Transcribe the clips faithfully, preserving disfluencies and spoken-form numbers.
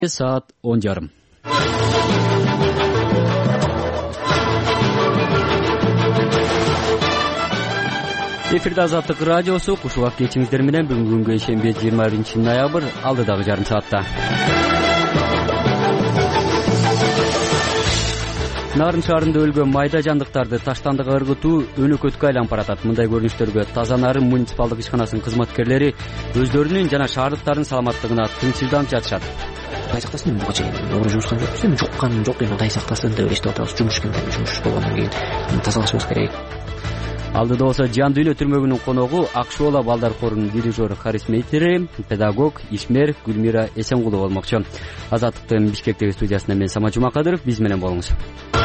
Саат он жарым. Эфирде Азаттык радиосу. Кушубак кечиңиздер менен бүгүнкү күнгө шембе жыйырма биринчи ноябрь алдыдагы жарым саатта. Нарын шаарында өлгөн майда жандыктарды таштандыга ыргытуу өнөкөткө айланып баратат. Мындай көрүнүштөргө Таза Нарын муниципалдык ишканасынын кызматкерлери өздөрүнүн жана шаардыктардын саламаттыгына тынчсызданып жатышат. Тай сактасын буга чейин оорур жумушкан жокпуз. Эми жуккан жок эми тай сактасын деп эстеп атабыз. Жумуш күндө жумуш болгондон кийин тазалашыбыз керек. Алдыда болсо Жан Дүйнө түрмөгүнүн коногу Акшоола балдар корунун дирижеру Харис Мейтери, педагог, ишмер Гүлмира Эсенгулова болмокчу. Азаттыктын Бишкектеги студиясында мен Самат Жумакадыров, биз менен болуңуз.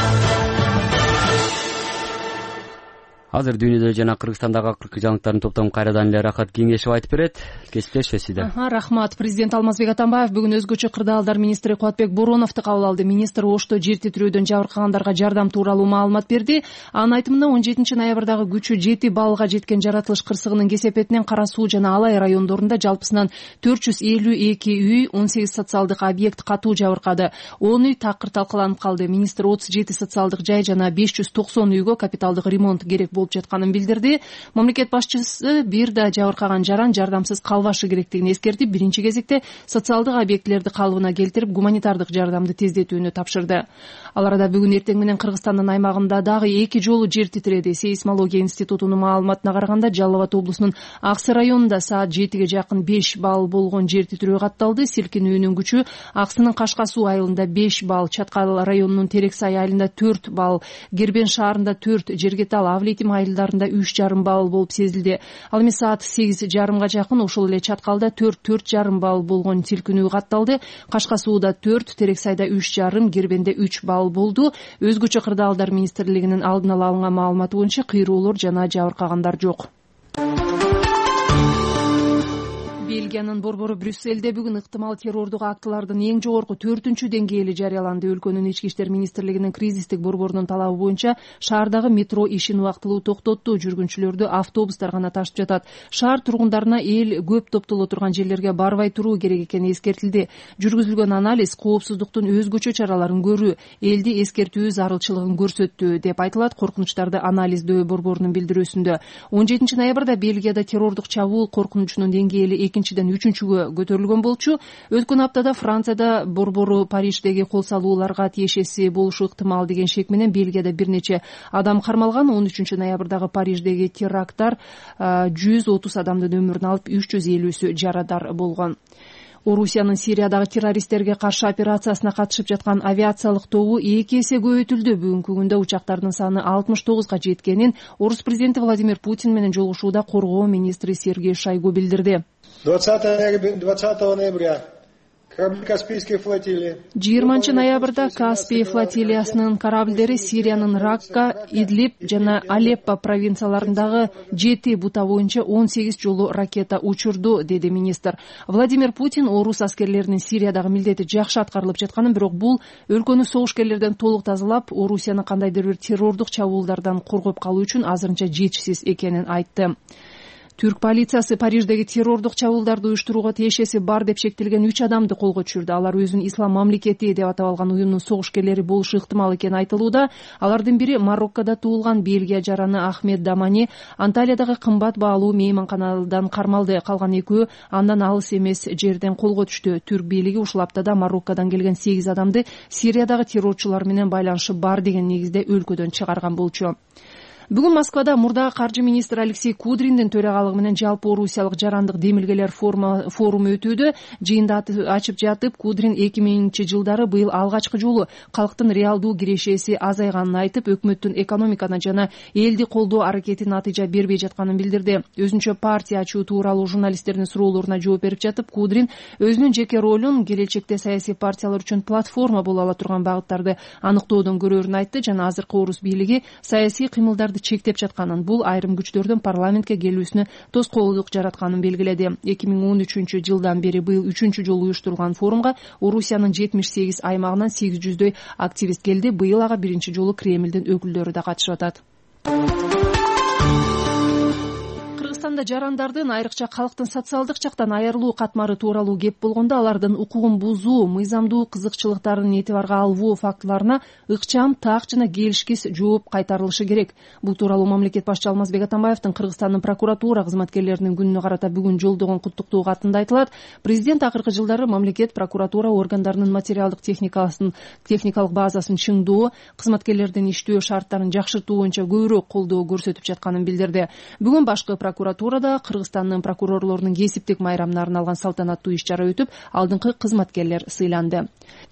Азыр дүйнөдө жана Кыргызстандагы акыркы жаңылыктардын топтомун кайрадан эле Рахат Кеңешев айтып берет. Кесиптеш сөз сизде. Рахмат. Президент Алмазбек Атамбаев бүгүн өзгөчө кырдаалдар министри Кубатбек Бороновду кабыл алды. Министр Ошто жер титирөөдөн жабыркагандарга жардам тууралуу маалымат берди. Анын айтымында он жетинчи ноябрдагы күчү жети баллга жеткен жаратылыш кырсыгынын кесепетинен Кара Суу жана Алай райондорунда жалпысынан төрт жүз элүү эки үй, он сегиз социалдык объект катуу жабыркады. он үй такыр талкаланып калды. Министр отуз жети социалдык жай жана беш жүз токсон үйгө капиталдык ремонт керек болуп жатканын билдирди. Мамлекет башчысы бир да жабыркаган жаран жардамсыз калбашы керектигин эскертип, биринчи кезекте социалдык объектилерди калыбына келтирип, гуманитардык жардамды тездетүүнү тапшырды. Ал арада бүгүн эртең менен Кыргызстандын аймагында дагы эки жолу жер титиреди. Сейсмология институтунун маалыматына караганда Жалал Абад облусунун Аксы районунда саат жетиге жакын беш балл болгон жер титирөө катталды. Силкинүүнүн күчү Аксынын Кашка Суу айылында беш балл, Чаткал районунун Терексай айылында төрт балл, Кербен шаарында төрт, Жергетал, Авлетим айылдарында үч жарым балл болуп сезилди. Ал эми саат сегиз жарымга жакын ошол эле Чаткалда төрт, төрт жарым балл болгон силкинүү катталды. Кашка Сууда төрт, Терексайда үч жарым, Кербенде үч балл болду. Өзгөчө кырдаалдар министрлигинин алдын ала алынган маалыматы боюнча кыйроолор жана жабыркагандар жок. Бельгиянын борбору Брюсселде бүгүн ыктымал террордук актылардын эң жогорку төртүнчү деңгээли жарыяланды. Өлкөнүн ички иштер министрлигинин кризистик борборунун талабы боюнча шаардагы метро ишин убактылуу токтотту. Жүргүнчүлөрдү автобустар гана ташып жатат. Шаар тургундарына эл көп топтоло турган жерлерге барбай туруу керек экени эскертилди. Жүргүзүлгөн анализ коопсуздуктун өзгөчө чараларын көрүү, элди эскертүү зарылчылыгын көрсөттү деп айтылат коркунучтарды анализдөө борборунун билдирүүсүндө. он жетинчи ноябрда Бельгияда террордук чабуул коркунучунун деңгээли экинчиден үчүнчүгө көтөрүлгөн болчу. Өткөн аптада Францияда борбору Париждеги кол салууларга тиешеси болушу ыктымал деген шек менен Бельгияда бир нече адам кармалган. он үчүнчү ноябрдагы Париждеги теракттар жүз отуз адамдын өмүрүн алып, үч жүз элүүсү жарадар болгон. Орусиянын Сириядагы террористтерге каршы операциясына катышып жаткан авиациялык тобу эки эсе көбөйтүлдү. Бүгүнкү күндө учактардын саны алтымыш тогузга жеткенин Орус президенти Владимир Путин менен жолугушууда коргоо министри Сергей Шойгу билдирди. двадцатого ноября Каспийской флотилии жыйырманчы ноябрда Каспий флотилиясынын кораблдери Сириянын Ракка, Идлиб жана Алеппо провинцияларындагы жети бута боюнча он сегиз жолу ракета учурду, деди министр. Владимир Путин орус аскерлеринин Сириядагы милдети жакшы аткарылып жатканын, бирок бул өлкөнү согушкерлерден толук тазалап, Орусияны кандайдыр бир террордук чабуулдардан коргоп калуу үчүн азырынча жетишсиз экенин айтты. Түрк полициясы Париждеги террордук чабуулдарды уюштурууга тиешеси бар деп шектелген үч адамды колго түшүрдү. Алар өзүн Ислам мамлекети деп атап алган уюмдун согушкерлери болушу ыктымал экени айтылууда. Алардын бири Мароккодо туулган Бельгия жараны Ахмед Дамани Анталиядагы кымбат баалуу мейманканадан кармалды. Калган экөө андан алыс эмес жерден колго түштү. Түрк бийлиги ушул аптада Мароккодон келген сегиз адамды Сириядагы террорчулар менен байланышы бар деген негизде өлкөдөн чыгарган болчу. Бүгүн Москвада мурдагы каржы министри Алексей Кудриндин төрагалыгы менен жалпы орусиялык жарандык демилгелер форуму өтүүдө. Жыйында ачып жатып, Кудрин эки миңинчи жылдары быйыл алгачкы жолу калктын реалдуу кирешеси азайганын айтып, өкмөттүн экономиканы жана элди колдоо аракети натыйжа бербей жатканын билдирди. Өзүнчө партия ачуу тууралуу журналисттердин суроолоруна жооп берип жатып, Кудрин өзүнүн жеке ролун келечекте саясий партиялар үчүн платформа боло ала турган багыттарды аныктоодон көрөрүн айтты жана азыркы орус бийлиги саясий кыймылдарды чектеп жатканын, бул айрым күчтөрдүн парламентке келүүсүнө тоскоолдук жаратканын белгиледи. эки миң он үчүнчү жылдан бери быйыл үчүнчү жолу уюштурулган форумга Орусиянын жетимиш сегиз аймагынан сегиз жүздөй активист келди. Быйыл ага биринчи жолу Кремлдин өкүлдөрү да катышып атат. Кыргызстанда жарандардын, айрыкча калктын социалдык жактан айырылуу катмары тууралуу кеп болгондо алардын укугун бузуу, мыйзамдуу кызыкчылыктарын этибарга албоо фактыларына ыкчам, так жана келишкис жооп кайтарылышы керек. Бул тууралуу мамлекет башчы Алмазбек Атамбаевдин Кыргызстандын прокуратура кызматкерлеринин күнүнө карата бүгүн жолдогон куттуктоо катында айтылат. Президент акыркы жылдары мамлекет прокуратура органдарынын материалдык техникасын, техникалык базасын чыңдоо, кызматкерлердин иштөө шарттарын жакшыртуу боюнча көбүрөөк колдоо көрсөтүп жатканын билдирди. Бүгүн башкы прокуратурада Кыргызстандын прокурорлорунун кесиптик майрамына арналган салтанаттуу иш-чара өтүп, алдыңкы кызматкерлер сыйланды.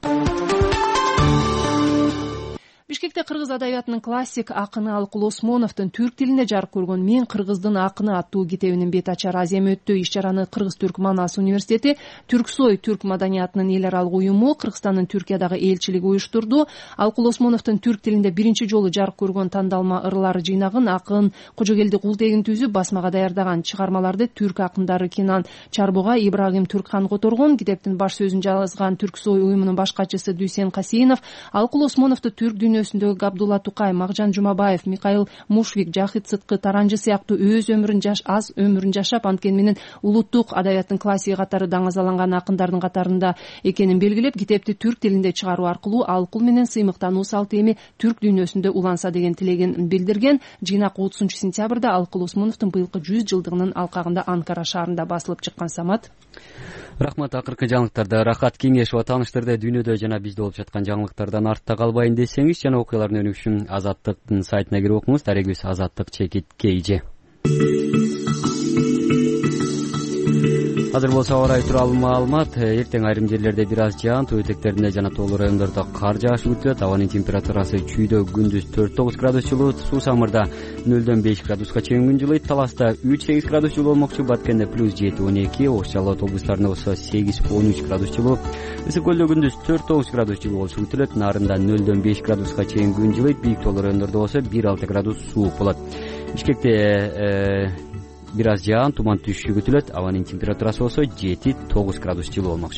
Бишкекте кыргыз адабиятынын классик акыны Алкул Осмоновдун түрк тилинде жарык көргөн «Мен кыргыздын акыны» аттуу китебинин бет ачар азем өттү. Иш-чараны Кыргыз-Түрк Манас университети, Түрксой түрк маданиятынын эл аралык уюму, Кыргызстандын Түркиядагы элчилиги уюштурду. Алкул Осмоновдун түрк тилинде биринчи жолу жарык көргөн тандалма ырлар жыйнагын акын Кожогелди Култегин түзүп басмага даярдаган. Чыгармаларды түрк акындары Кинан Чарбуга, Ибрагим Түркхан которгон. Китептин баш сөзүн жазган Түрксой уюмунун баш катчысы Дүйсен Касейинов Алкул Осмоновду түрк дүйнөсүндөгү Габдулла Тукай, Макжан Жумабаев, Михаил Мушвик, Жахит Сыткы Таранжы сыяктуу өз өмүрүн жаш аз өмүрүн жашап, анткени менен улуттук адабияттын классиги катары даңазаланган акындардын катарында экенин белгилеп, китепти түрк тилинде чыгаруу аркылуу Алкул менен сыймыктануу салты эми түрк дүйнөсүндө уланса деген тилегин билдирген. Жыйнак отузунчу сентябрда Алкул Осмоновдун быйылкы жүз жылдыгынын алкагында Анкара шаарында басылып чыккан. Самат. Рахмат. Акыркы жаңылыктарда Рахат Кеңешова тааныштырды. Дүйнөдө жана бизде болуп жаткан жаңылыктардан артта калбайын десеңиз, жана окуялардын өнүгүшү үчүн Азаттыктын сайтына кирип окуңуз. Тарегибиз Азаттык чекит кейже. Азыр болсо аба ырайы тууралуу маалымат. Эртең айрым жерлерде бир аз жаан, тоо этектеринде жана тоолуу райондордо кар жаашы күтүлөт. Абанын температурасы чүйдө күндүз төрт тогуз градус жылуу, Суу Самырда нөлдөн беш градуска чейин күн жылыйт. Таласта үч сегиз градус жылуу болмокчу, Баткенде плюс жети он эки, Ош Жалал облустарында болсо сегиз он үч градус жылуу. Ысык көлдө күндүз төрт тогуз градус жылуу болушу күтүлөт. Нарында нөлдөн беш градуска чейин күн жылыйт. Бийик тоолуу райондордо болсо бир алты градус суук болот. Бишкекте бир аз жаан, туман түшүшү күтүлөт. Абанын температурасы болсо жети тогуз градус жылуу болмокчу.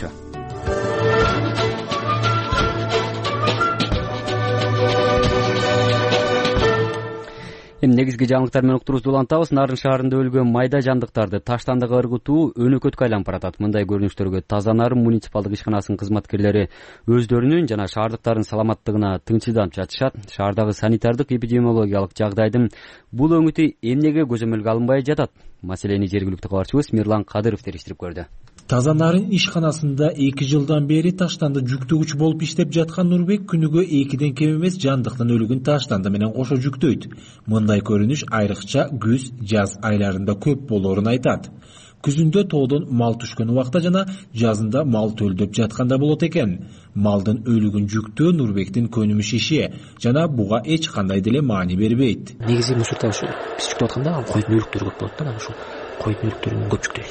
Эми негизги жаңылыктар менен уктуруубузду улантабыз. Нарын шаарында өлгөн майда жандыктарды таштандыга ыргытуу өнөкөткө айланып баратат. Мындай көрүнүштөргө Таза Нарын муниципалдык ишканасынын кызматкерлери өздөрүнүн жана шаардыктардын саламаттыгына тыңчылданып жатышат. Шаардагы санитардык эпидемиологиялык жагдайдын бул өңүтү эмнеге көзөмөлгө алынбай жатат? Маселени жергиликтүү кабарчыбыз Мирлан Кадыров териштирип көрдү. Таза Нарын ишканасында эки жылдан бери таштанды жүктөгүч болуп иштеп жаткан Нурбек күнүгө экиден кем эмес жандыктын өлүгүн таштанды менен кошо жүктөйт. Мындай көрүнүш айрыкча күз, жаз айларында көп болоорун айтат. Күзүндө тоодон мал түшкөн убакта жана жазында мал төлдөп жатканда болот экен. Малдын өлүгүн жүктөө Нурбектин көнүмүш иши жана буга эч кандай деле маани бербейт. Негизи мусордо ушу биз жүктөп атканда койдун өлүктөрү көп болот да, ушул койдун өлүктөрүн көп жүктөйбүз.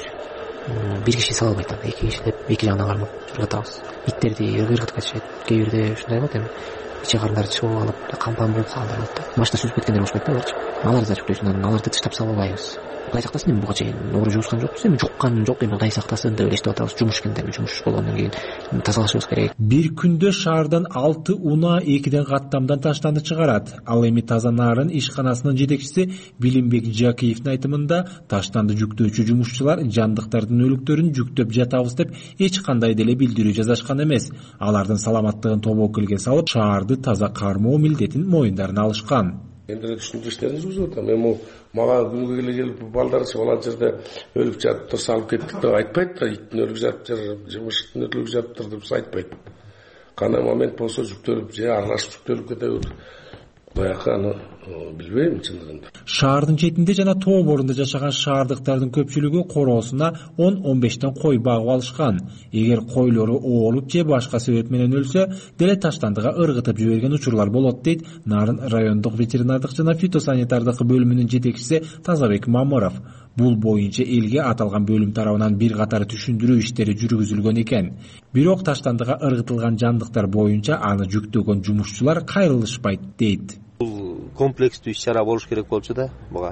Бир киши сала албайт, эки киши деп эки жагынан кармап ыргытабыз. Иттерди ыргытып кетишет. Кээ бирде ушундай болот, эми ичи карындары чыгып алып, кампан болуп калдыр болот да. Машина сүзүп кеткендер болушпайт да аларчы. Аларды да жүктөйсүң, аларды тыштап сала албайбыз. Кудай сактасын, эми буга чейин оор жуускан жокпуз. Эми жуккан жок, эми Кудай сактасын деп эстеп атабыз. Жумуш экен, жумуш болгондон кийин тазалашыбыз керек. Бир күндө шаардан алты унаа экиден каттамдан таштанды чыгарат. Ал эми Таза Нарын ишканасынын жетекчиси Билимбек Жакиевдин айтымында таштанды жүктөөчү жумушчулар жандыктардын өлүктөрүн жүктөп жатабыз деп эч кандай деле билдирүү жазашкан эмес. Алардын саламаттыгын тобокелге салып, шаарды таза кармоо милдетин моюндарына алышкан. Эндире түшүндүрүш иштерин жүргүзүп атам. Эми мага күнгө келе келип балдар чыган жерде өлүп жатыптыр, салып кеттик деп айтпайт да. Иттин өлүп жатыптыр, жымыштын өлүп жатыптыр деп айтпайт. Кандай момент болсо жүктөлүп же аралашып жүктөлүп кетебир. Баягы аны билбейм чындыгында. Шаардын четинде жана тоо борунда жашаган шаардыктардын көпчүлүгү короосуна он он бештен кой багып алышкан. Эгер койлору оолуп же башка себеп менен өлсө, деле таштандыга ыргытып жиберген учурлар болот дейт Нарын райондук ветеринардык жана фитосанитардык бөлүмүнүн жетекчиси Тазабек Мамыров. Бул боюнча элге аталган бөлүм тарабынан бир катар түшүндүрүү иштери жүргүзүлгөн экен. Бирок таштандыга ыргытылган жандыктар боюнча аны жүктөгөн жумушчулар кайрылышпайт дейт. Бул комплекстүү иш-чара болуш керек болчу да буга.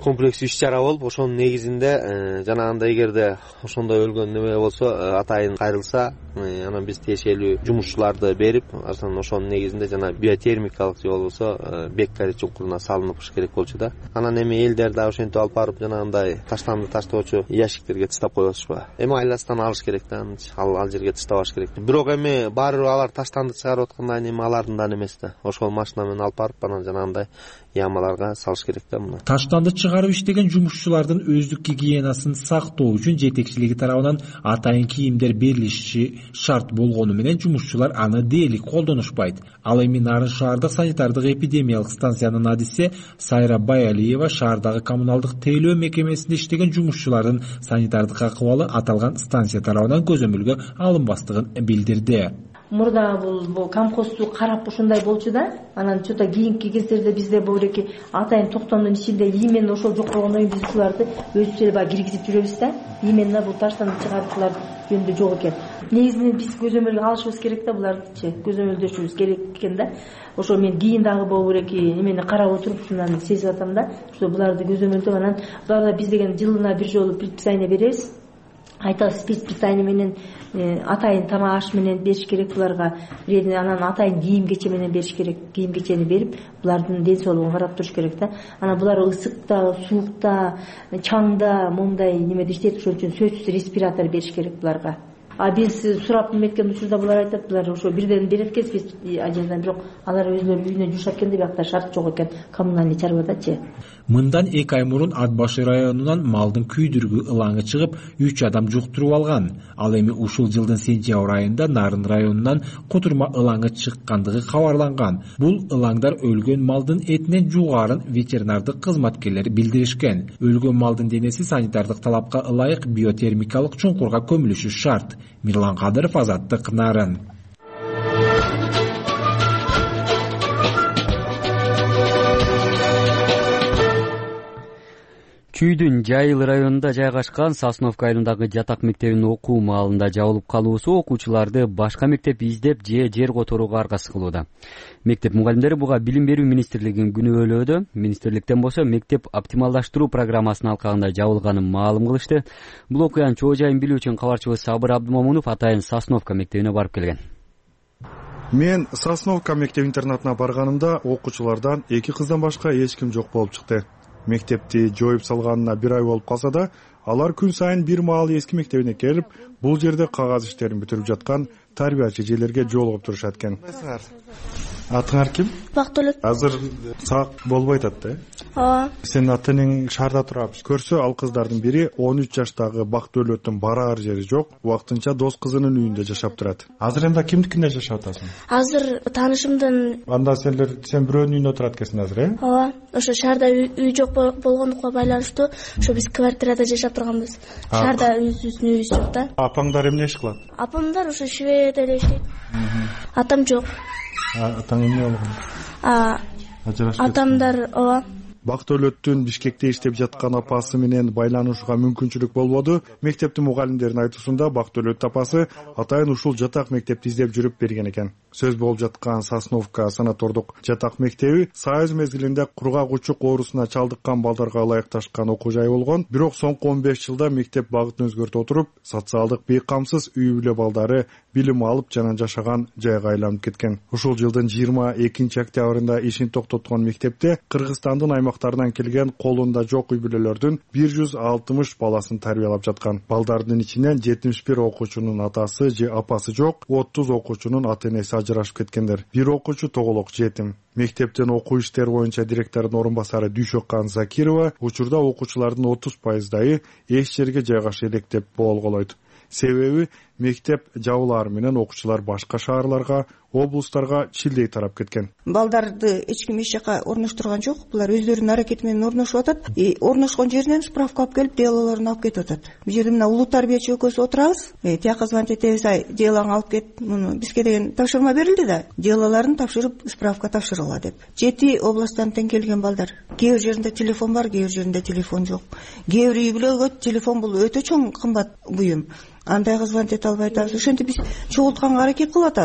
комплекс иш чара болуп, ошонун негизинде жанагындай эгерде ошондой өлгөн неме болсо, атайын кайрылса, анан биз тиешелүү жумушчуларды берип, анан ошонун негизинде жана биотермикалык же болбосо беккари чуңкуруна салыныш керек болчу да. Анан эми элдер да ошентип алып барып жанагындай таштанды таштоочу ящиктерге таштап коюп атышпайбы? Эми айласынан алыш керек да, ал ал жерге таштабаш керек. Бирок эми баары бир алар таштанды чыгарып атканда эми алардын да эмес да. Ошол машина менен алып барып анан жанагындай ямаларга салыш керек да муну. Таштанды чыгарып иштеген жумушчулардын өздүк гигиенасын сактоо үчүн жетекчилиги тарабынан атайын кийимдер берилиши шарт болгону менен жумушчулар аны дээрлик колдонушпайт. Ал эми Нарын шаардык санитардык эпидемиялык станциянын адиси Сайра Баялиева шаардагы коммуналдык тейлөө мекемесинде иштеген жумушчулардын санитардык акыбалы аталган станция тарабынан көзөмөлгө алынбастыгын билдирди. Мурда бул камкосту карап ушундай болчу да, анан чота кийинки кездерде бизде бөгөреки атайын токтомдун ичинде именно ошол жок болгондон кийин биз ушуларды өзүбүз эле баягы киргизип жүрөбүз да. Именно бул таштанды чыгаруучулар жөнүндө жок экен. Негизинен биз көзөмөлгө алышыбыз керек да, булардычы көзөмөлдөшүбүз керек экен да. Ошо мен кийин дагы боло берек эмени карап отуруп ушундан сезип атам да. Ошо буларды көзөмөлдөп анан буларда биз деген жылына бир жолу предписание беребиз. Айтабыз предписание менен атайын тамак аш менен бериш керек буларга. Анан атайын кийим кече менен бериш керек. Кийим кечени берип, булардын ден соолугун карап туруш керек да. Анан булар ысыкта, суукта, чаңда, мондай немеде иштейт, ошон үчүн сөзсүз респиратор бериш керек буларга. А биз сурап эметкен учурда булар айтат, булар ошо бирден берет экенбиз ажендан, бирок алар өзүлөрү үйүнөн жушап экен деп бакта шарт жок экен коммунальный чарбадачы. Мындан эки ай мурун Ат башы районунан малдын күйдүргү ылаңы чыгып, үч адам жуктуруп алган. Ал эми ушул жылдын сентябрь айында Нарын районунан кутурма ылаңы чыккандыгы кабарланган. Бул ылаңдар өлгөн малдын этинен жугаарын ветеринардык кызматкерлери билдиришкен. Өлгөн малдын денеси санитардык талапка ылайык биотермикалык чуңкурга көмүлүшү шарт. Мирлан Кадыров, Азаттык, Нарын. Чүйдүн Жайыл районунда жайгашкан Сосновка айылындагы жатак мектебинин окуу маалында жабылып калуусу окуучуларды башка мектеп издеп же жер которууга аргасыз кылууда. Мектеп мугалимдери буга Билим берүү министрлигин күнөөлөөдө. Министрликтен болсо мектеп оптималдаштыруу программасынын алкагында жабылганын маалым кылышты. Бул окуянын чоо жайын билүү үчүн кабарчыбыз Сабыр Абдымомунов атайын Сосновка мектебине барып келген. Мен Сосновка мектеп-интернатына барганымда окуучулардан эки кыздан башка эч ким жок болуп чыкты. Мектепти жоюп салганына бир ай болуп калса да, алар күн сайын бир маал эски мектебине келип, бул жерде кагаз иштерин бүтүрүп жаткан тарбиячы эжелерге жолугуп турушат экен. Атыңар ким? Бактөлөт. Азыр сак болбой атат да? Ооба. Сенин атың шаарда турат. Көрсө ал кыздардын бири он үч жаштагы Бактөлөттүн бараар жери жок, убактынча дос кызынын үйүндө жашап турат. Азыр эмне кимдикинде жашап атасың? Азыр таанышымдын. Анда сендер сен бирөөнүн үйүндө турат экенсиң азыр, э? Ооба. Ошо шаарда үй жок болгондукка байланыштуу, ошо биз квартирада жашап турганбыз. Шаарда өзүбүздүн үйүбүз жок да. Апаңдар эмне иш кылат? Апамдар ошо швейда эле иштейт. Атам жок. Атаң эмне болгон? А атамдар ооба. Бактөлөттүн Бишкекте иштеп жаткан апасы менен байланышууга мүмкүнчүлүк болбоду. Мектептин мугалимдеринин айтуусунда Бактөлөт апасы атайын ушул жатак мектепти издеп жүрүп берген экен. Сөз болуп жаткан Сосновка санатордук жатак мектеби Союз мезгилинде кургак учук оорусуна чалдыккан балдарга ылайыкташкан окуу жай болгон. Бирок соңку он беш жылда мектеп багытын өзгөртүп отуруп, социалдык бейкамсыз үй бүлө балдары билим алып жана жашаган жайга айланып кеткен. Ушул жылдын жыйырма экинчи октябрында ишин токтоткон мектепте Кыргызстандын аймактарынан келген колунда жок үй бүлөлөрдүн бир жүз алтымыш баласын тарбиялап жаткан. Балдардын ичинен жетимиш бир окуучунун атасы же апасы жок, отуз окуучунун ата-энеси ажырашып кеткендер. Бир окуучу тоголок жетим. Мектептен окуу иштери боюнча директордун орун басары Дүйшөккан Закирова учурда окуучулардын отуз пайыздайы эч жерге жайгаша элек деп болголойт. Себеби мектеп жабылары менен окуучулар башка шаарларга, облустарга чилдей тарап кеткен. Балдарды эч ким эч жака орноштурган жок. Булар өздөрүнүн аракети менен орношуп атат. И орношкон жеринен справка алып келип, делолорун алып кетип атат. Бул жерде мына улуу тарбиячы экөөбүз отурабыз. Тияка звонить этебиз, ай, делоңу алып кет. Муну бизге деген тапшырма берилди да. Делолорун тапшырып, справка тапшырыла деп. Жети областтан тең келген балдар. Кээ бир жеринде телефон бар, кээ бир жеринде телефон жок. Кээ бир үй бүлөгө телефон бул өтө чоң кымбат буюм. Андайга звонить эте албай атабыз. Ошентип биз чогултканга аракет кылып атабыз.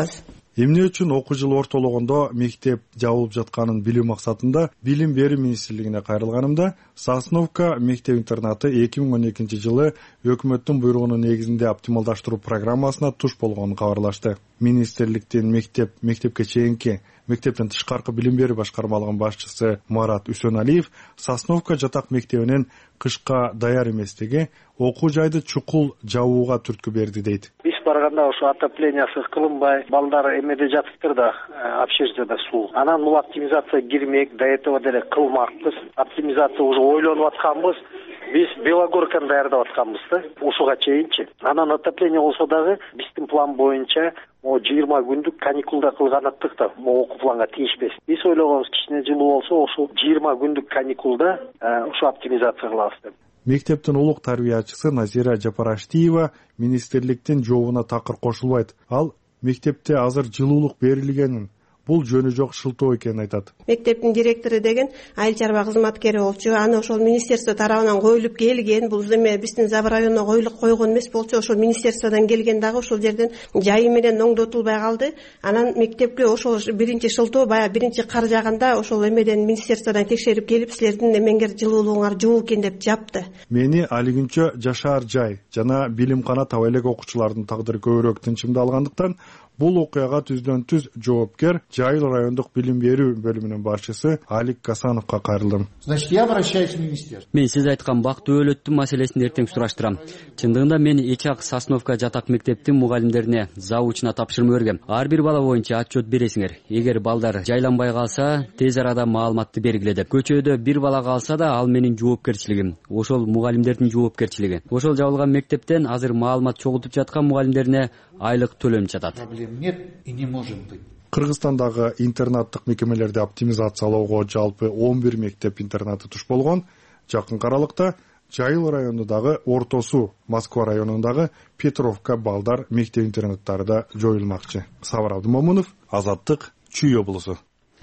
Эмне үчүн окуу жылы ортологондо мектеп жабылып жатканын билүү максатында Билим берүү министрлигине кайрылганымда Сосновка мектеп интернаты эки миң он экинчи жылы өкмөттүн буйругунун негизинде оптималдаштыруу программасына туш болгонун кабарлашты. Министрликтин мектеп мектепке чейинки мектептен тышкаркы билим берүү башкармалыгынын башчысы Марат Үсөналиев Сосновка жатак мектебинин кышка даяр эместиги окуу жайды чукул жабууга түрткү берди дейт. Биз барганда ошо отоплениясы кылынбай, балдар эмеде жатыптыр да, общежитияда суу. Анан бул оптимизация кирмек, до этого деле кылмакпыз. Оптимизация уже ойлонуп атканбыз. Биз Белогорканы даярдап атканбыз да, ушуга чейинчи. Анан отопление болсо дагы биздин план боюнча могу жыйырма күндүк каникулда кылган аттык да, могу окуу планга тийишпес. Биз ойлогонбуз кичине жылуу болсо ошол жыйырма күндүк каникулда ушу оптимизация кылабыз деп. Мектептин улук тарбиячысы Назира Жапараштиева министрликтин жообуна такыр кошулбайт. Ал мектепте азыр жылуулук берилгенин, бул жөнү жок шылтоо экенин айтат. Мектептин директору деген айыл чарба кызматкери болчу. Аны ошол министерство тарабынан коюлуп келген. Бул эме биздин Забы районуна коюлуп койгон эмес болчу. Ошол министерстводон келген дагы ошол жерден жайы менен оңдотулбай калды. Анан мектепке ошол биринчи шылтоо баягы биринчи кар жааганда ошол эмеден министерстводон текшерип келип, силердин эмеңер жылуулугуңар жок экен деп жапты. Мени алигинчө жашаар жай жана билимкана таба элек окуучулардын тагдыры көбүрөөк тынчымдалгандыктан бул окуяга түздөн түз жоопкер Жайыл райондук билим берүү бөлүмүнүн башчысы Алик Гасановго кайрылдым. Значит, я обращаюсь в министерство. Мен сиз айткан бактуу өлөттүн маселесин эртең сураштырам. Чындыгында мен Эчак Сосновка жатак мектептин мугалимдерине заучуна тапшырма бергем. Ар бир бала боюнча отчет бересиңер. Эгер балдар жайланбай калса, тез арада маалыматты бергиле деп. Көчөдө бир бала калса да, ал менин жоопкерчилигим. Ошол мугалимдердин жоопкерчилиги. Ошол жабылган мектептен азыр маалымат чогултуп жаткан мугалимдерине айлык төлөнүп жатат. Нет и не может быть. Кыргызстандагы интернаттык мекемелерди оптимизациялоого жалпы он бир мектеп интернаты туш болгон. Жакын аралыкта Жайыл районундагы Ортосу, Москва районундагы Петровка балдар мектеп интернаттары да жоюлмакчы. Сабыр Абдымомунов, Азаттык, Чүй облусу.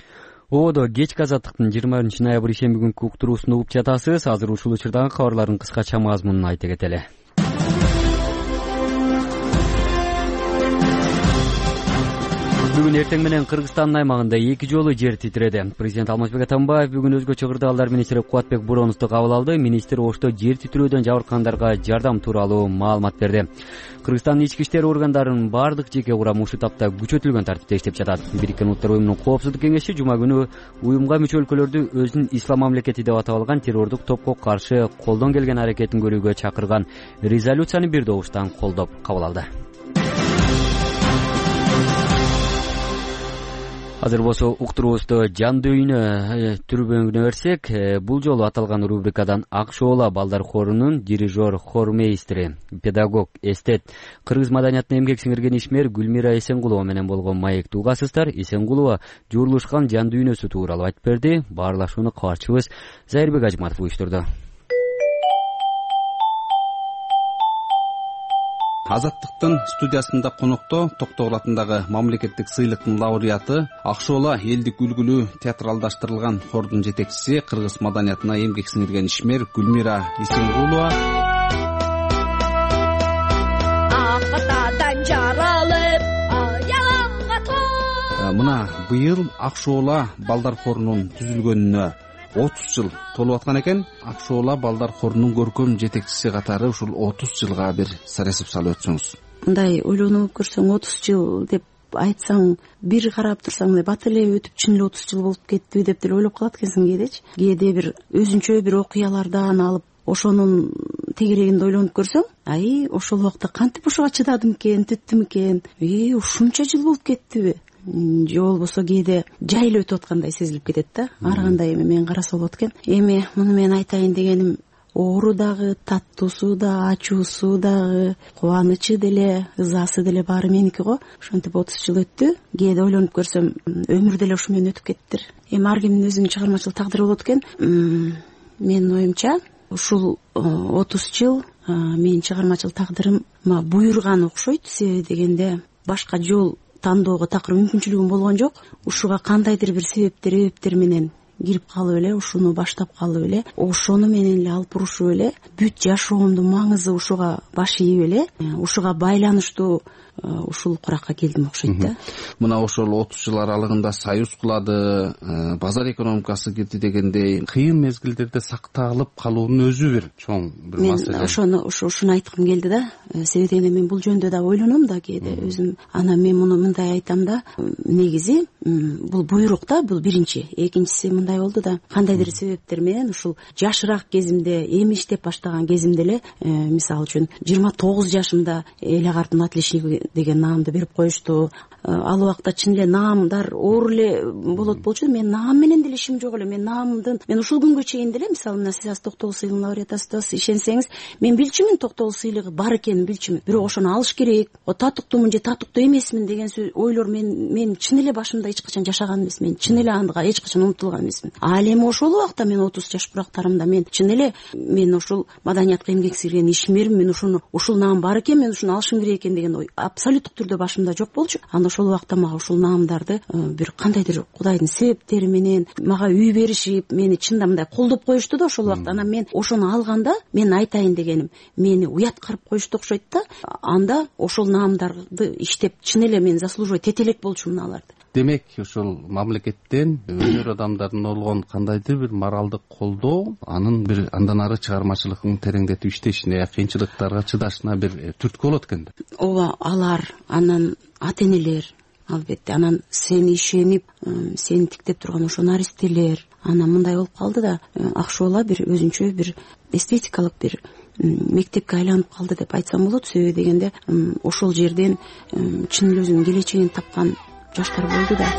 Оодо кечки Азаттыктын жыйырма биринчи ноябрь ишемби күнкү уктуруусун угуп жатасыз. Азыр ушул учурдагы кабарлардын кыскача мазмунун айта кетели. Бүгүн эртең менен Кыргызстандын аймагында эки жолу жер титиреди. Президент Алмазбек Атамбаев бүгүн өзгөчө кырдаалдар министри Кубатбек Буроновду кабыл алды. Министр ошто жер титирөөдөн жабыркагандарга жардам тууралуу маалымат берди. Кыргызстандын ички иштер органдарынын бардык жеке курамы ушул тапта күчөтүлгөн тартипте иштеп жатат. Бириккен Улуттар уюмунун коопсуздук кеңеши жума күнү уюмга мүчө өлкөлөрдү өзүнүн ислам мамлекети деп атап алган террордук топко каршы колдон келген аракетин көрүүгө чакырган резолюцияны бир добуштан колдоп кабыл алды. Азыр болсо уктуруубузду жандуу үйүнө түрбөңүнө берсек, бул жолу аталган рубрикадан Акшоола балдар хорунун дирижер хормейстери, педагог, эстет, кыргыз маданиятына эмгек сиңирген ишмер Гүлмира Эсенгулова менен болгон маектүү угасыздар. Эсенгулова журулушкан жандуу үйнөсү тууралуу айтып берди. Баарлашууну кабарчыбыз Зайырбек Ажматов уюштурду. Азаттыктын студиясында конокто Токтогул атындагы мамлекеттик сыйлыктын лауреаты, Акшоола элдик үлгүлүү театралдаштырылган хордун жетекчиси, кыргыз маданиятына эмгек сиңирген ишмер Гүлмира Эсенгулова мына быйыл Акшоола балдар хорунун түзүлгөнүнө отуз жыл толуп аткан экен. Акшоола балдар хорунун көркөм жетекчиси катары ушул отуз жылга бир саресип салып өтсөңүз. Мындай ойлонуп көрсөң отуз жыл деп айтсаң, бир карап турсаң эле бат эле өтүп чын эле отуз жыл болуп кетти деп деле ойлоп калат экенсиң кээдечи. Кээде бир өзүнчө бир окуялардан алып ошонун тегерегинде ойлонуп көрсөң, ай ошол убакта кантип ошого чыдадым экен, түттүм экен, и ушунча жыл болуп кеттиби? Же болбосо кээде жайлы өтүп аткандай сезилип кетет да. Ар кандай эми мен караса болот экен. Эми муну мен айтайын дегеним, оору дагы, таттуусу да, ачуусу дагы, кубанычы деле, ызасы деле баары меники го. Ошентип отуз жыл өттү. Кээде ойлонуп көрсөм, өмүр деле ушу менен өтүп кеттир. Эми ар кимдин өзүнүн чыгармачылык тагдыры болот экен. Менин оюмча, ушул отуз жыл менин чыгармачылык тагдырыма буйруган окшойт. Себеби дегенде башка жол тандоого такыр мүмкүнчүлүгүм болгон жок. Ушуга кандайдыр бир себептер эбептер менен кирип калып эле, ушуну баштап калып эле, ошону менен эле алып урушуп эле, бүт жашоомдун маңызы ушуга баш ийип эле, ушуга байланыштуу ушул куракка келдим окшойт да. Мына ошол отуз жыл аралыгында союз кулады, базар экономикасы кирди дегендей кыйын мезгилдерде сакталып калуунун өзү бир чоң бир маселе. Мен ошону ушуну айткым келди да. Себеби дегенде мен бул жөнүндө да ойлоном да кээде өзүм. Анан мен муну мындай айтам да, негизи бул буйрук да, бул биринчи. Экинчиси мындай болду да, кандайдыр себептер менен ушул жашыраак кезимде, эми иштеп баштаган кезимде эле, мисалы үчүн жыйырма тогуз жашымда эле картын отличниги деген наамды берип коюшту. Ал убакта чын эле наамдар оор эле болот болчу. Мен наам менен деле ишим жок эле. Мен наамдын, мен ушул күнгө чейин деле, мисалы мына сиз Токтогул сыйлыгын лауреатысыз, ишенсеңиз, мен билчүмүн Токтогул сыйлыгы бар экенин билчүмүн. Бирок ошону алыш керек. О татыктуумун же татыктуу эмесмин деген ойлор мен мен чын эле башымда эч качан жашаган эмесмин. Мен чын эле андыга эч качан умтулган эмесмин. Ал эми ошол убакта мен отуз жаш курактарымда мен чын эле мен ушул маданиятка эмгек сиңирген ишмермин. Мен ушуну ушул наам бар экен, мен ушуну алышым керек экен деген ой абсолюттук түрдө башымда жок болчу. Анда ошол убакта мага ушул наамдарды бир кандайдыр Кудайдын себептери менен мага үй беришип, мени чында мындай колдоп коюшту да ошол убакта. Анан мен ошону алганда, мен айтайын дегеним, мени уят кырып коюшту окшойт да. Анда ошол наамдарды иштеп чын эле мен заслуживать эте элек болчумун аларды. Демек, ошол мамлекеттен өнөр адамдарына болгон кандайдыр бир моралдык колдоо, анын бир андан ары чыгармачылыгын тереңдетип иштешине, кыйынчылыктарга чыдашына бир түрткү болот экен да. Ооба, алар, анан ата-энелер, албетте, анан сени ишенип, сени тиктеп турган ошо наристелер, анан мындай болуп калды да, Акшоола бир өзүнчө бир эстетикалык бир мектепке айланып калды деп айтсам болот. Себеби дегенде ошол жерден чын эле өзүнүн келечегин тапкан жаштар болду да.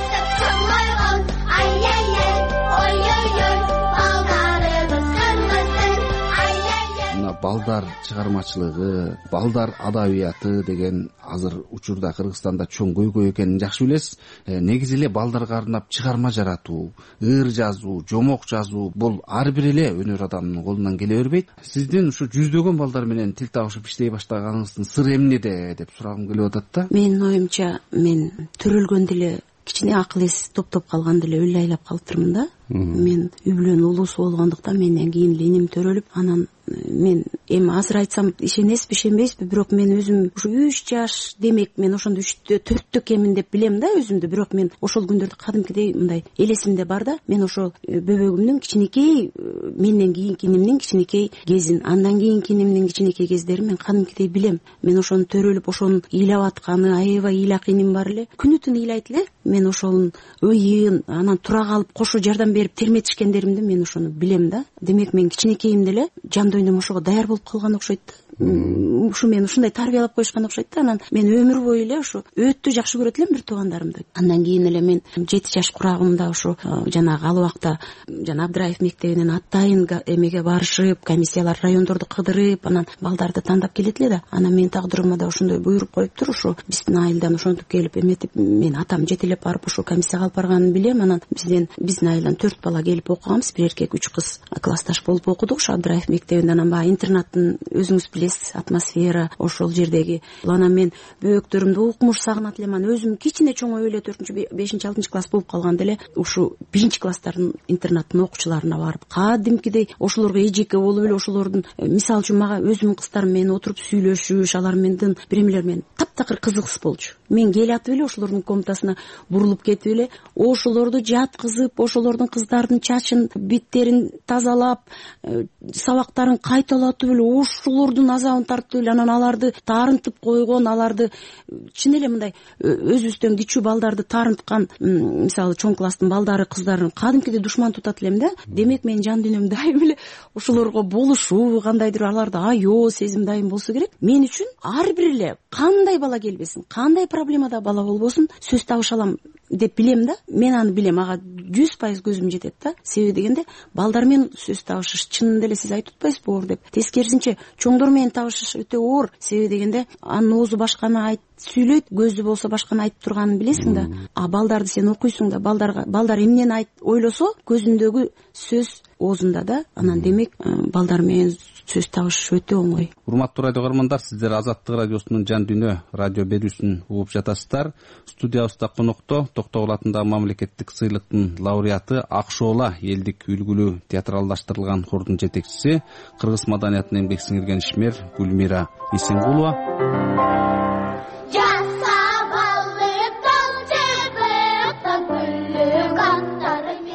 Балдар чыгармачылыгы, балдар адабияты деген азыр учурда Кыргызстанда чоң көйгөй экенин жакшы билесиз. Негизи эле балдарга арнап чыгарма жаратуу, ыр жазуу, жомок жазуу бул ар бир эле өнөр адамынын колунан келе бербейт. Сиздин ушу жүздөгөн балдар менен тил табышып иштей баштаганыңыздын сыры эмнеде деп сурагым келип атат да. Менин оюмча, мен төрөлгөндө эле кичине акыл эс топтоп калганда эле үйлайлап калыптырмын да. Мен үй бүлөнүн улуусу болгондуктан менден кийин эле иним төрөлүп, анан мен эми азыр айтсам ишенесизби ишенбейсизби, бирок мен өзүм ушу үч жаш, демек мен ошондо үчтө төрттө экенмин деп билем да өзүмдү. Бирок мен ошол күндөрдү кадимкидей мындай элесимде бар да. Мен ошол бөбөгүмдүн кичинекей, менден кийинки инимдин кичинекей кезин, андан кийинки инимдин кичинекей кездерин мен кадимкидей билем. Мен ошону төрөлүп, ошонун ыйлап атканы, аябай ыйлак иним бар эле. Күнү түнү ыйлайт эле. Мен ошонун ыйын, анан тура калып кошо жардам берип терметишкендеримди мен ошону билем да. Демек мен кичинекейимде эле жан дүйнөм ошого даяр болуп калган окшойт да. Ушу мен ушундай тарбиялап коюшкан окшойт да. Анан мен өмүр бою эле ушу өтө жакшы көрөт элем бир туугандарымды. Андан кийин эле мен жети жаш курагымда ушу жанагы ал убакта жана Абдыраев мектебинен атайын эмеге барышып, комиссиялар райондорду кыдырып, анан балдарды тандап келет эле да. Анан мен тагдырыма да ошондой буйрук коюптур, ушу биздин айылдан ошентип келип эметип, мен атам жетелеп барып ушу комиссияга алып барганын билем. Анан бизден биздин айылдан төрт бала келип окуганбыз, бир эркек, үч кыз классташ болуп окудук ушу Абдыраев мектебинде. Анан баягы интернаттын өзүңүз билесиз, атмосфера ошол жердеги. Анан мен бөөктөрүмдү укмуш сагынат элем. Анан өзүм кичине чоңоюп эле төртүнчү, бешинчи, алтынчы класс болуп калганда эле ушу биринчи класстардын интернаттын окуучуларына барып, кадимкидей ошолорго эжеке болуп эле ошолордун, мисалы үчүн мага өзүмдүн кыздарым менен отуруп сүйлөшүш, алар менен биремелер менен таптакыр кызыксыз болчу. Мен келатып эле ошолордун комнатасына бурулуп кетип эле ошолорду жаткызып, ошолордун кыздардын чачын, биттерин тазалап, сабактарын кайталатып эле ошолордун азабын тартып эле, анан аларды таарынтып койгон, аларды чын эле мындай өзүбүздөн кичүү балдарды таарынткан, мисалы чоң класстын балдары, кыздарын кадимкидей душман тутат элем да. Демек менин жан дүйнөм дайым эле ошолорго болушуу, кандайдыр аларды аё сезим дайым болсо керек. Мен үчүн ар бир эле кандай бала келбесин, кандай проблемада бала болбосун сөз табыша алам деп билем да. Мен аны билем, ага жүз пайыз көзүм жетет да. Себеби дегенде балдар менен сөз табышыш чынында эле сиз айтып атпайсызбы оор деп. Тескерисинче чоңдор менен табышыш өтө оор. Себеби дегенде анын оозу башканы айт сүйлөйт, көзү болсо башканы айтып турганын билесиң да. А балдарды сен окуйсуң да, балдарга балдар эмнени айт ойлосо көзүндөгү сөз оозунда да. Анан демек балдар менен сөз табыш өтө оңой. Урматтуу радио көрөрмандар, сиздер Азаттык радиосунун Жан дүйнө радио берүүсүн угуп жатасыздар. Студиябызда конокто Токтогул атындагы мамлекеттик сыйлыктын лауреаты, Акшоола элдик үлгүлүү театралдаштырылган хордун жетекчиси, кыргыз маданиятына эмгек сиңирген ишмер Гүлмира Эсенгулова.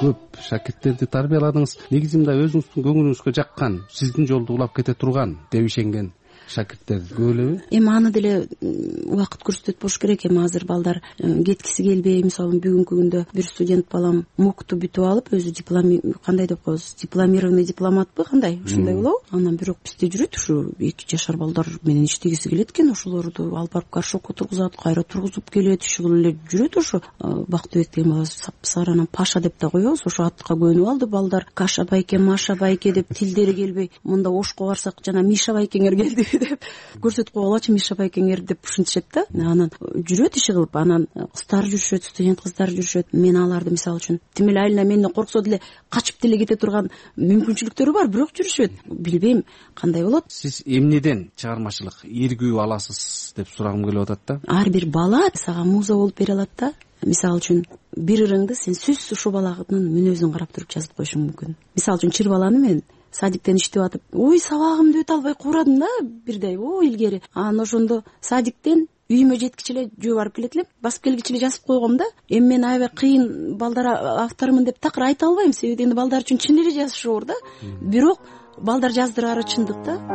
көп шакирттерди тарбияладыңыз. Негизи мындай өзүңүздүн көңүлүңүзгө жаккан, сиздин жолду улап кете турган деп ишенген шакирттер көп элеби? Эми аны деле убакыт көрсөтөт болуш керек. Эми азыр балдар кеткиси келбей, мисалы бүгүнкү күндө бир студент балам мукту бүтүп алып, өзү диплом кандай деп коебуз, дипломированный дипломатпы кандай, ушундай болобу. Анан бирок бизде жүрөт ушу эки жашар балдар менен иштегиси келет экен, ошолорду алып барып горшокко тургузат, кайра тургузуп келет, ушул эле жүрөт. Ошо Бактыбек деген бала сапсары, анан Паша деп да коебуз, ошо атка көнүп алды балдар. Каша байке, Маша байке деп тилдери келбей, мында Ошко барсак жана Миша байкеңер келди деп көрсөтүп койгулачы, Миша байкеңер деп ушинтишет да. Анан жүрөт иши кылып, анан кыздар жүрүшөт, студент кыздар жүрүшөт. Мен аларды мисалы үчүн тим эле айылына менден корксо деле качып деле кете турган мүмкүнчүлүктөрү бар, бирок жүрүшөт. Билбейм кандай болот. Сиз эмнеден чыгармачылык ийгүү аласыз деп сурагым келип атат да. Ар бир бала сага муза болуп бере алат да. Мисалы үчүн бир ырыңды сен сөзсүз ушул баланын мүнөзүн карап туруп жазып коюшуң мүмкүн. Мисалы үчүн чыр баланы мен садиктен иштеп атып, ой сабагымды өтө албай куурадым да бирдей, ой илгери. Анан ошондо садиктен үйүмө жеткичи эле жөө барып келет элем, басып келгичи эле жазып койгом да. Эми мен аябай кыйын балдар автормун деп такыр айта албайм, себеби эми балдар үчүн чын эле жазыш оор да. Бирок балдар жаздырары чындык да.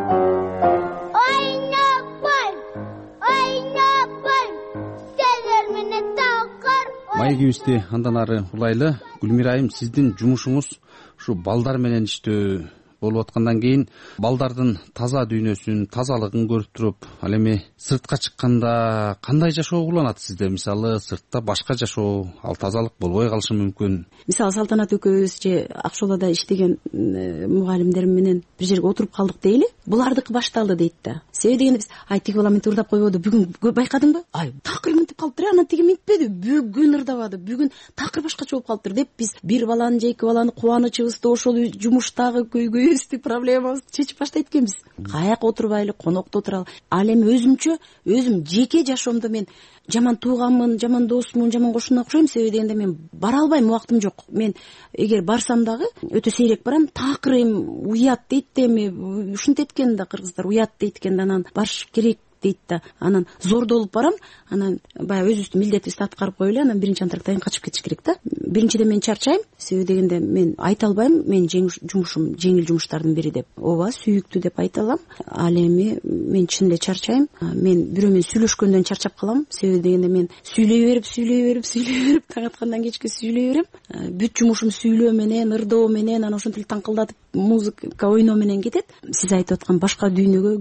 Маегибизди андан ары улайлы. Гүлмира айым, сиздин жумушуңуз ушу балдар менен иштөө болуп аткандан кийин балдардын таза дүйнөсүн, тазалыгын көрүп туруп, ал эми сыртка чыкканда кандай жашоо уланат сизде? Мисалы сыртта башка жашоо, ал тазалык болбой калышы мүмкүн. Мисалы Салтанат экөөбүз же Акшоолада иштеген мугалимдерим менен бир жерге отуруп калдык дейли. Булардыкы башталды дейт да. Себеби дегенде биз ай тиги бала мынтип ырдап койбоду, бүгүн байкадыңбы? Ай такыр мынтип калыптыр, анан тиги мынтпеди, бүгүн ырдабады, бүгүн такыр башкача болуп калыптыр деп биз бир баланы же эки баланы кубанычыбызды, ошол жумуштагы көйгөйүбүздү, проблемабызды чечип баштайт экенбиз. Каяка отурбайлы, конокто отуралы. Ал эми өзүмчө, өзүм жеке жашоомдо мен жаман тууганмын, жаман досмун, жаман кошуна окшойм, себеби дегенде мен бара албайм, убактым жок. Мен эгер барсам дагы өтө сейрек барам, такыр эми уят дейт да, эми ушинтет экен да кыргыздар, уят дейт экен да, анан барыш керек дейт да. Анан зордолуп барам, анан баягы өзүбүздүн милдетибизди аткарып коюп эле, анан биринчи антрактан качып кетиш керек да. Биринчиден мен чарчайм, себеби дегенде мен айта албайм, мен жумушум жеңил жумуштардын бири деп. Ооба, сүйүктүү деп айта алам. Ал эми мен чын эле чарчайм. Мен бирөө менен сүйлөшкөндөн чарчап калам, себеби дегенде мен сүйлөй берип, сүйлөй берип, сүйлөй берип, таң аткандан кечке сүйлөй берем. Бүт жумушум сүйлөө менен, ырдоо менен, анан ошентип таңкылдатып музыка ойноо менен кетет. Сиз айтып аткан башка дүйнөгө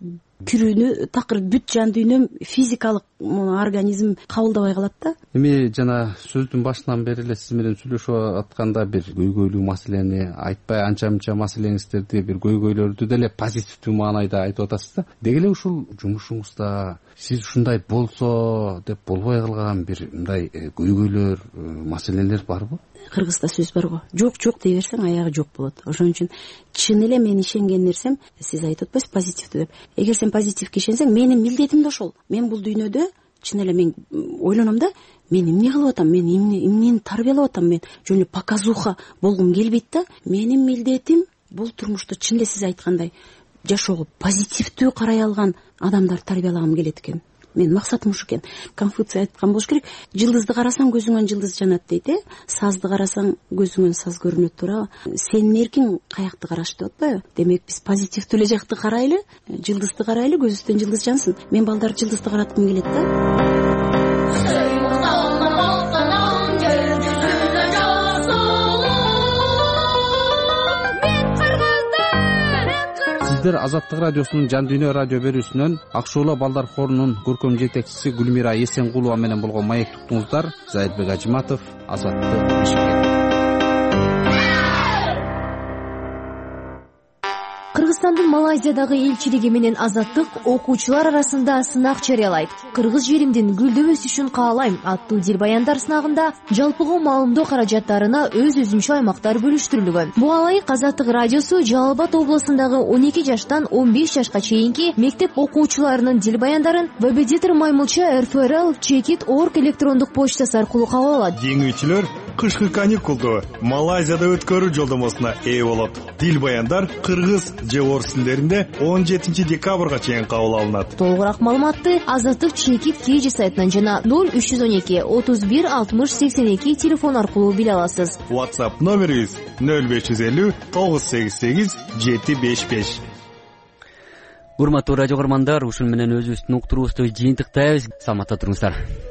кирүүнү такыр бүт жан дүйнөм, физикалык организм кабылдабай калат да. Эми жана сөздүн башынан бери эле сиз менен сүйлөшүп атканда бир көйгөйлүү маселени айтпай, анча-мынча маселеңиздерди, бир көйгөйлөрдү деле позитивдүү маанайда айтып атасыз да. Деги эле ушул жумушуңузда сиз ушундай болсо деп болбой калган бир мындай көйгөйлөр, маселелер барбы? Кыргызда сөз бар го. Жок, жок дей берсең аягы жок болот. Ошон үчүн чын эле мен ишенген нерсем, сиз айтып атпайсыз позитивдүү деп. Эгер сен позитивге ишенсең, менин милдетим да ошол. Мен бул дүйнөдө чын эле мен ойлоном да, мен эмне кылып атам, мен эмнени тарбиялап атам, мен жөн эле показуха болгум келбейт да. Менин милдетим бул турмушта чын эле сиз айткандай жашоого позитивдүү карай алган адамдар тарбиялагым келет экен. Мен максатым ушу экен. Конфуций айткан болуш керек. Жылдызды карасаң көзүңөн жылдыз жанат дейт, э? Сазды карасаң көзүңөн саз көрүнөт, туурабы? Сенин эркиң каякты караш деп атпайбы? Демек биз позитивдүү эле жакты карайлы, жылдызды карайлы, көзүбүздөн жылдыз жансын. Мен балдарды жылдызды караткым келет да. Сиздер Азаттык радиосунун Жан дүйнө радио берүүсүнөн Акшоола балдар хорунун көркөм жетекчиси Гүлмира Эсенгулова менен болгон маек туттуңуздар. Зайырбек Ажиматов, Азаттык, Бишкек. Кыргызстандын Малайзиядагы элчилиги менен Азаттык окуучулар арасында сынак жарыялайт. Кыргыз жеримдин гүлдөп өсүшүн каалайм аттуу дилбаяндар сынагында жалпыга маалымдоо каражаттарына өз өзүнчө аймактар бөлүштүрүлгөн. Буга ылайык Азаттык радиосу Жалал Абад облусундагы он эки жаштан он беш жашка чейинки мектеп окуучуларынын дилбаяндарын Вебедитор Маймылча эр эф эр эл чекит точка орг электрондук почтасы аркылуу кабыл алат. Жеңүүчүлөр кышкы каникулду Малайзияда өткөрүү жолдомосуна ээ болот. Дилбаяндар кыргыз же орус тилдеринде он жетинчи декабрга чейин кабыл алынат. Толугураак маалыматты Азаттык чекит kg сайтынан жана ноль үч жүз он эки отуз бир алтымыш сексен эки телефон аркылуу биле аласыз. WhatsApp номерибиз ноль беш жүз элүү тогуз сегиз сегиз жети беш беш. Урматтуу радио көрөрмандар, ушун менен өзүбүздүн уктуруубузду жыйынтыктайбыз. Саламатта туруңуздар.